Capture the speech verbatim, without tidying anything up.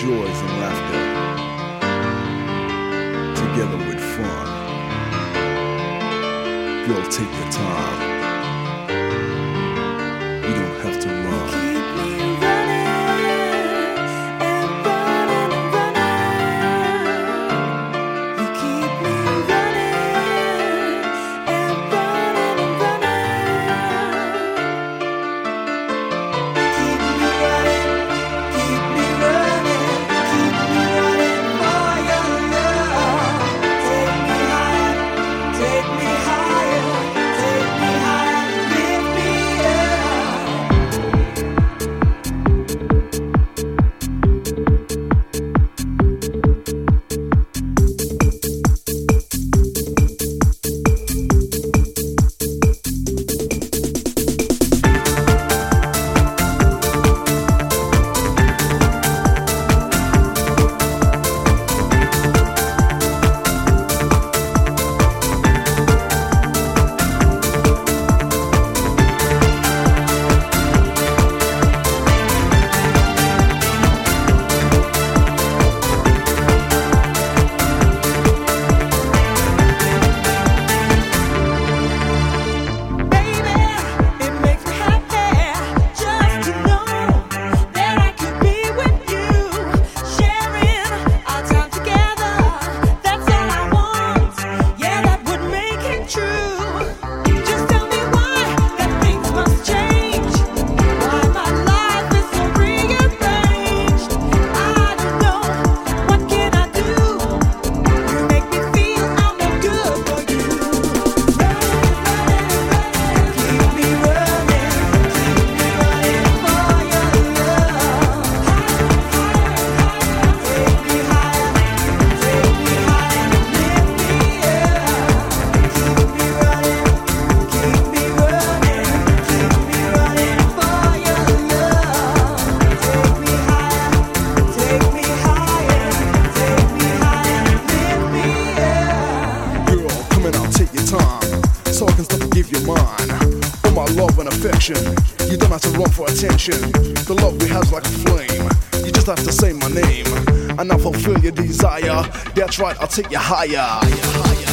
joys and laughter, together with fun. Girl, take your time. You don't have to run. So I can stop and give you mine. All my love and affection, you don't have to run for attention. The love we have's like a flame, you just have to say my name, and I'll fulfill your desire. That's right, I'll take you higher, higher, higher.